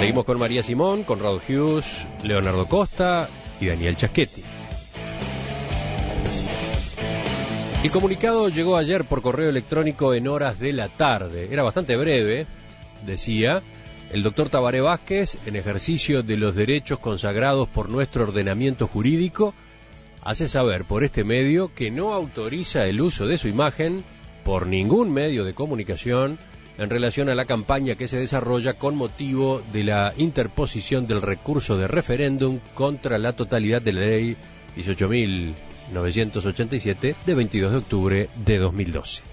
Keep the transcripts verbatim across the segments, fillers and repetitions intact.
Seguimos con María Simón, Conrado Hughes, Leonardo Costa y Daniel Chaschetti. El comunicado llegó ayer por correo electrónico en horas de la tarde. Era bastante breve, decía: el doctor Tabaré Vázquez, en ejercicio de los derechos consagrados por nuestro ordenamiento jurídico, hace saber por este medio que no autoriza el uso de su imagen por ningún medio de comunicación en relación a la campaña que se desarrolla con motivo de la interposición del recurso de referéndum contra la totalidad de la ley dieciocho mil novecientos ochenta y siete de veintidós de octubre de dos mil doce.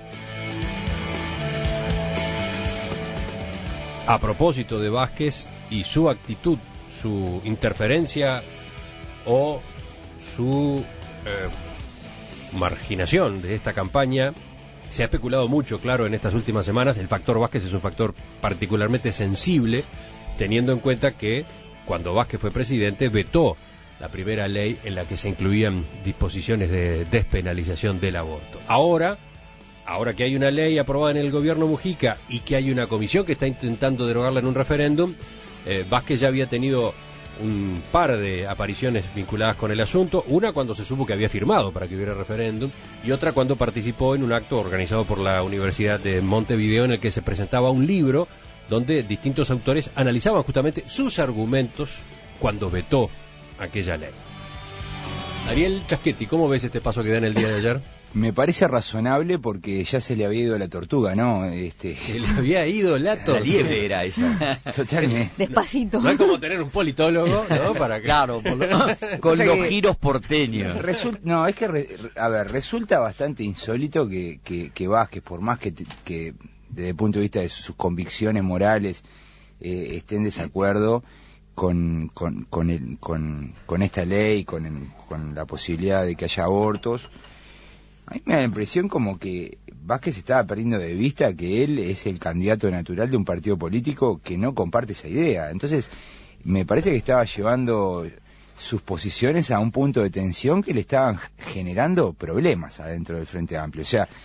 A propósito de Vázquez y su actitud, su interferencia o su eh, marginación de esta campaña, se ha especulado mucho, claro, en estas últimas semanas. El factor Vázquez es un factor particularmente sensible, teniendo en cuenta que cuando Vázquez fue presidente vetó la primera ley en la que se incluían disposiciones de despenalización del aborto. Ahora, ahora que hay una ley aprobada en el gobierno Mujica y que hay una comisión que está intentando derogarla en un referéndum, eh, Vázquez ya había tenido un par de apariciones vinculadas con el asunto, una cuando se supo que había firmado para que hubiera referéndum y otra cuando participó en un acto organizado por la Universidad de Montevideo en el que se presentaba un libro donde distintos autores analizaban justamente sus argumentos cuando vetó aquella ley. Daniel Chaschetti, ¿cómo ves este paso que da en el día de ayer? Me parece razonable porque ya se le había ido la tortuga, ¿no? Este... Se le había ido la tortuga. La liebre era esa. Totalmente. Despacito. No, no es como tener un politólogo, ¿no? Para que... Claro, por lo... con o sea los que... giros porteños. Result... No, es que, re... a ver, resulta bastante insólito que, que, que Vázquez, por más que, que desde el punto de vista de sus convicciones morales eh, esté en desacuerdo con, con, con, el, con, con esta ley, con, el, con la posibilidad de que haya abortos. A mí me da la impresión como que Vázquez estaba perdiendo de vista que él es el candidato natural de un partido político que no comparte esa idea. Entonces, me parece que estaba llevando sus posiciones a un punto de tensión que le estaban generando problemas adentro del Frente Amplio. O sea,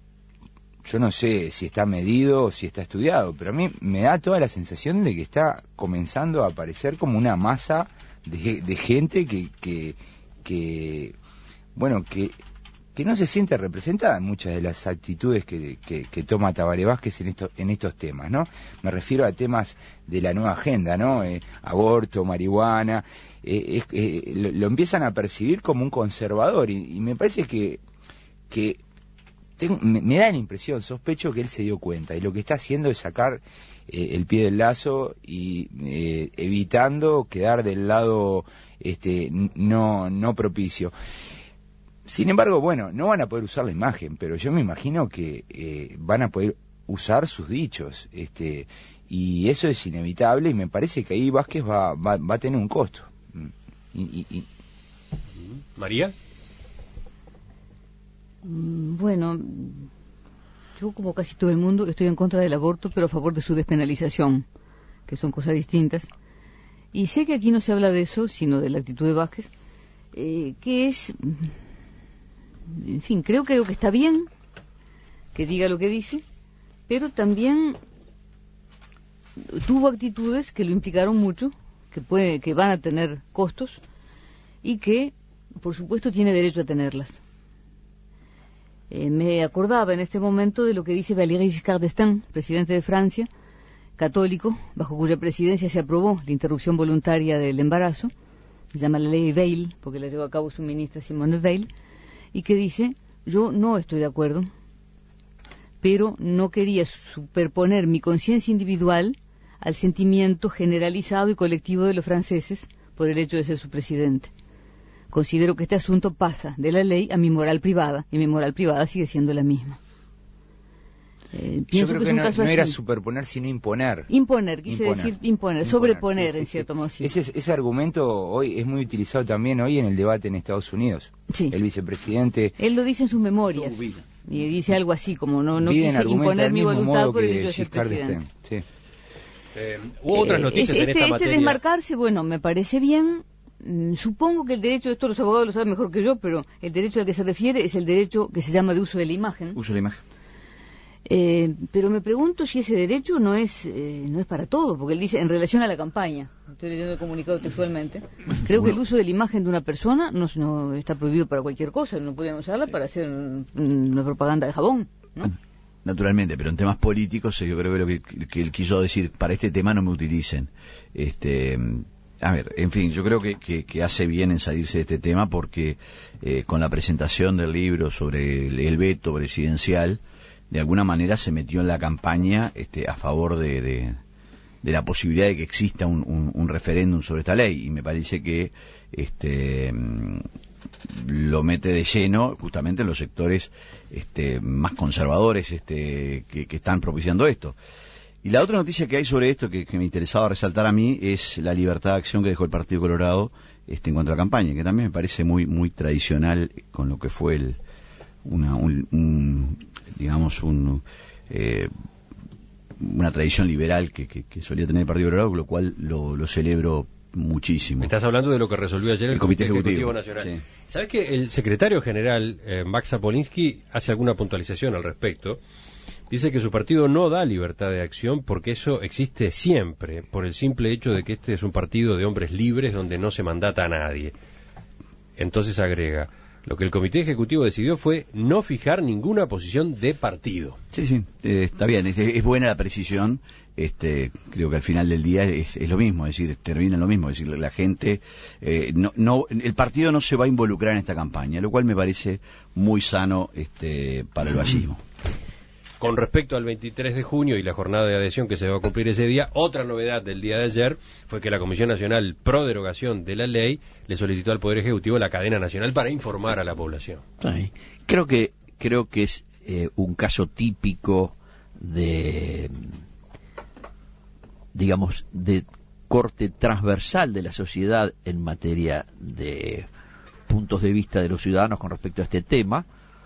yo no sé si está medido o si está estudiado, pero a mí me da toda la sensación de que está comenzando a aparecer como una masa de, de gente que, que, que, bueno, que... que no se siente representada en muchas de las actitudes que, que, que toma Tabaré Vázquez en, esto, en estos temas, ¿no? Me refiero a temas de la nueva agenda, ¿no? Eh, aborto, marihuana, eh, es, eh, lo, lo empiezan a percibir como un conservador y, y me parece que, que tengo, me, me da la impresión, sospecho que él se dio cuenta y lo que está haciendo es sacar eh, el pie del lazo y eh, evitando quedar del lado este, no, no propicio. Sin embargo, bueno, no van a poder usar la imagen, pero yo me imagino que eh, van a poder usar sus dichos, este, y eso es inevitable y me parece que ahí Vázquez va, va, va a tener un costo. Y, y, y... ¿María? Bueno, yo como casi todo el mundo estoy en contra del aborto, pero a favor de su despenalización, que son cosas distintas. Y sé que aquí no se habla de eso, sino de la actitud de Vázquez, eh, que es... En fin, creo, creo que está bien que diga lo que dice, pero también tuvo actitudes que lo implicaron mucho, que puede, que van a tener costos y que, por supuesto, tiene derecho a tenerlas. Eh, me acordaba en este momento de lo que dice Valéry Giscard d'Estaing, presidente de Francia, católico, bajo cuya presidencia se aprobó la interrupción voluntaria del embarazo, se llama la ley Veil, porque la llevó a cabo su ministra Simone Veil, y que dice: yo no estoy de acuerdo, pero no quería superponer mi conciencia individual al sentimiento generalizado y colectivo de los franceses por el hecho de ser su presidente. Considero que este asunto pasa de la ley a mi moral privada, y mi moral privada sigue siendo la misma. Eh, Yo creo que, que no, no era así. superponer, sino imponer. Imponer, quise imponer. decir imponer, imponer sobreponer, sí, sí, en sí. cierto modo. Sí. Ese, ese argumento hoy es muy utilizado también hoy en el debate en Estados Unidos. Sí. El vicepresidente... Él lo dice en sus memorias. Y dice algo así como: no, no quise imponer mi voluntad por el hecho de ser presidente. Sí. Eh, hubo otras noticias este, en esta este materia. desmarcarse, bueno, me parece bien. Mm, supongo que el derecho, esto los abogados lo saben mejor que yo, pero el derecho al que se refiere es el derecho que se llama de uso de la imagen. Uso de la imagen. Eh, pero me pregunto si ese derecho no es eh, no es para todo, porque él dice en relación a la campaña, estoy leyendo el comunicado textualmente, creo que el uso de la imagen de una persona no, no está prohibido para cualquier cosa, no pueden usarla para hacer una propaganda de jabón, ¿no? Naturalmente, pero en temas políticos yo creo que lo que, que él quiso decir, para este tema no me utilicen. Este, a ver, en fin, yo creo que, que, que hace bien en salirse de este tema porque eh, con la presentación del libro sobre el, el veto presidencial, de alguna manera se metió en la campaña este, a favor de, de, de la posibilidad de que exista un, un, un referéndum sobre esta ley, y me parece que este lo mete de lleno justamente en los sectores este, más conservadores este, que, que están propiciando esto. Y la otra noticia que hay sobre esto que, que me interesaba resaltar a mí es la libertad de acción que dejó el Partido Colorado este, en cuanto a la campaña, que también me parece muy muy tradicional con lo que fue el una un, un digamos un eh, una tradición liberal que, que, que solía tener el Partido Colorado, con lo cual lo, lo celebro muchísimo. Estás hablando de lo que resolvió ayer el, el Comité, Comité Ejecutivo, Ejecutivo Nacional. Sí. ¿Sabes que el secretario general, eh, Max Zapolinsky, hace alguna puntualización al respecto? Dice que su partido no da libertad de acción porque eso existe siempre, por el simple hecho de que este es un partido de hombres libres donde no se mandata a nadie. Entonces agrega, lo que el Comité Ejecutivo decidió fue no fijar ninguna posición de partido. Sí, sí, eh, está bien, es, es buena la precisión. Este, creo que al final del día es, es lo mismo, es decir, termina lo mismo, es decir, la gente, eh, no, no, el partido no se va a involucrar en esta campaña, lo cual me parece muy sano este, para el vallismo. Con respecto al veintitrés de junio y la jornada de adhesión que se va a cumplir ese día, otra novedad del día de ayer fue que la Comisión Nacional Pro Derogación de la Ley le solicitó al Poder Ejecutivo la cadena nacional para informar a la población. Sí. Creo que creo que es eh, un caso típico de, digamos, de corte transversal de la sociedad en materia de puntos de vista de los ciudadanos con respecto a este tema.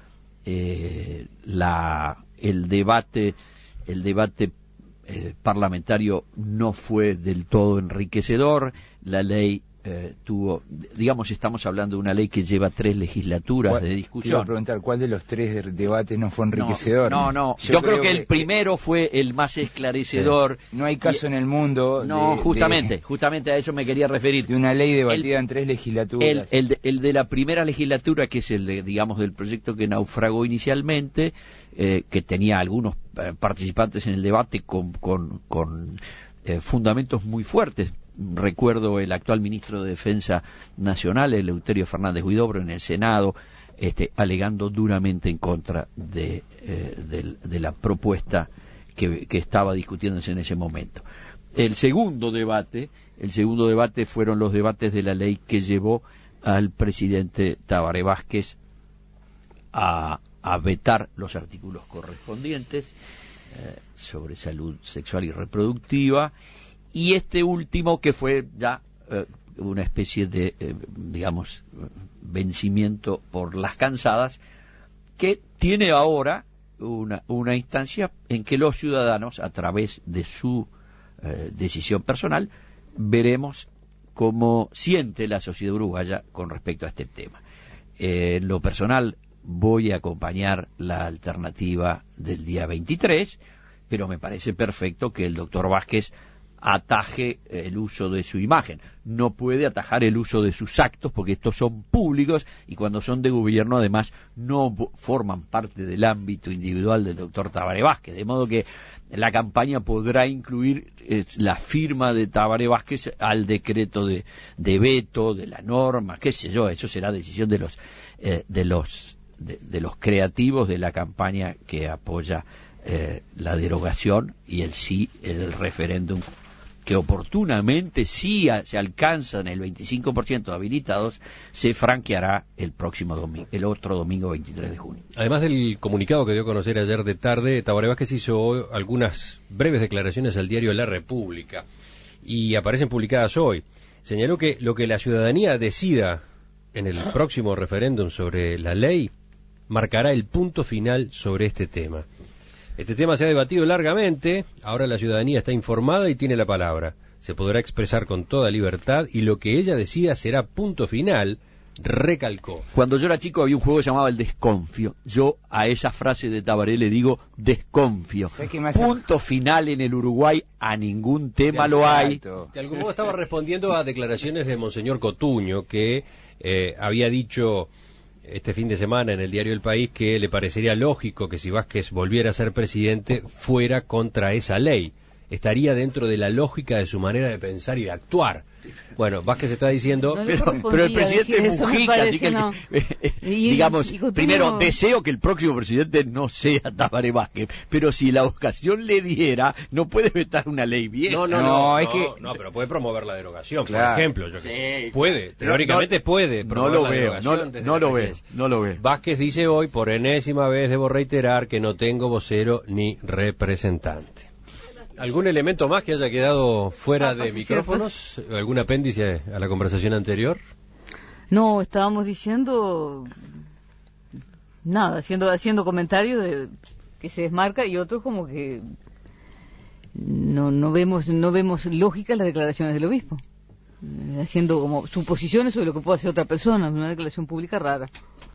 Eh, la el debate el debate eh, parlamentario no fue del todo enriquecedor. La ley eh, tuvo, digamos, estamos hablando de una ley que lleva tres legislaturas de discusión. Te iba a preguntar, ¿cuál de los tres debates no fue enriquecedor? No, no, no. Yo, Yo creo, creo que, que el primero fue el más esclarecedor. Sí. No hay caso y, en el mundo. No, de, justamente, de, justamente a eso me quería referir. De una ley debatida el, en tres legislaturas. El, el, de, el de la primera legislatura, que es el de, digamos, del proyecto que naufragó inicialmente, eh, que tenía algunos eh, participantes en el debate con, con, con eh, fundamentos muy fuertes. Recuerdo el actual ministro de Defensa Nacional, Eleuterio Fernández Huidobro, en el Senado, este, alegando duramente en contra de, eh, de, de la propuesta que, que estaba discutiéndose en ese momento. El segundo debate, el segundo debate fueron los debates de la ley que llevó al presidente Tabaré Vázquez a, a vetar los artículos correspondientes eh, sobre salud sexual y reproductiva. Y este último que fue ya eh, una especie de, eh, digamos, vencimiento por las cansadas, que tiene ahora una, una instancia en que los ciudadanos, a través de su eh, decisión personal, veremos cómo siente la sociedad uruguaya con respecto a este tema. Eh, en lo personal voy a acompañar la alternativa del día veintitrés, pero me parece perfecto que el doctor Vázquez ataje el uso de su imagen. No puede atajar el uso de sus actos porque estos son públicos y cuando son de gobierno además no forman parte del ámbito individual del doctor Tabaré Vázquez, de modo que la campaña podrá incluir eh, la firma de Tabaré Vázquez al decreto de, de veto, de la norma, qué sé yo, eso será decisión de los eh, de los de, de los creativos de la campaña que apoya eh, la derogación y el sí, el referéndum, que oportunamente, si se alcanzan el veinticinco por ciento de habilitados, se franqueará el próximo domingo, el otro domingo veintitrés de junio. Además del comunicado que dio a conocer ayer de tarde, Tabaré Vázquez hizo algunas breves declaraciones al diario La República y aparecen publicadas hoy. Señaló que lo que la ciudadanía decida en el próximo referéndum sobre la ley marcará el punto final sobre este tema. Este tema se ha debatido largamente, ahora la ciudadanía está informada y tiene la palabra. Se podrá expresar con toda libertad y lo que ella decida será punto final, recalcó. Cuando yo era chico había un juego que se llamaba el desconfio. Yo a esa frase de Tabaré le digo desconfio. Hace... Punto final en el Uruguay, a ningún tema lo hay. De algún modo estaba respondiendo a declaraciones de Monseñor Cotuño, que eh, había dicho este fin de semana en el diario El País que le parecería lógico que si Vázquez volviera a ser presidente fuera contra esa ley. Estaría dentro de la lógica de su manera de pensar y de actuar. Bueno, Vázquez está diciendo... No pero, pero el presidente es Mujica, así que, el, no. eh, eh, y, digamos, y Cotuño... primero, deseo que el próximo presidente no sea Tabaré Vázquez, pero si la ocasión le diera, no puede vetar una ley vieja. No, no, no, no, es no, que... no pero puede promover la derogación, claro. Por ejemplo. Yo que sí, sé. Puede, teóricamente no, puede promover no lo la veo, derogación. No, no lo veo, no lo veo. Vázquez dice hoy, por enésima vez debo reiterar que no tengo vocero ni representante. ¿Algún elemento más que haya quedado fuera ah, de micrófonos? Cierto. ¿Algún apéndice a la conversación anterior? No, estábamos diciendo nada, haciendo haciendo comentarios de que se desmarca y otros como que no no vemos no vemos lógica en las declaraciones del obispo, haciendo como suposiciones sobre lo que puede hacer otra persona, una declaración pública rara.